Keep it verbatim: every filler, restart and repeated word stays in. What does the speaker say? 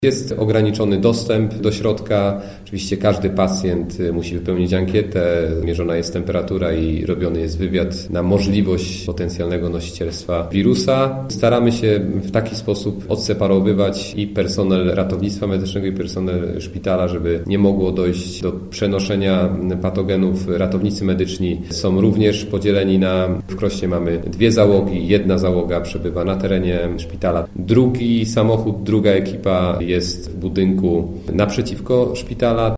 Jest ograniczony dostęp do środka. Oczywiście każdy pacjent musi wypełnić ankietę, mierzona jest temperatura i robiony jest wywiad na możliwość potencjalnego nosicielstwa wirusa. Staramy się w taki sposób odseparowywać i personel ratownictwa medycznego i personel szpitala, żeby nie mogło dojść do przenoszenia patogenów. Ratownicy medyczni są również podzieleni na, w Krośnie mamy dwie załogi, jedna załoga przebywa na terenie szpitala, drugi samochód, druga ekipa jest w budynku naprzeciwko szpitala.